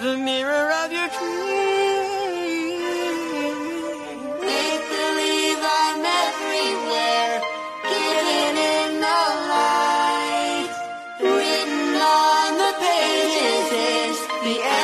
the mirror of your dreams. Make believe I'm everywhere, hidden in the light. Written on the pages is the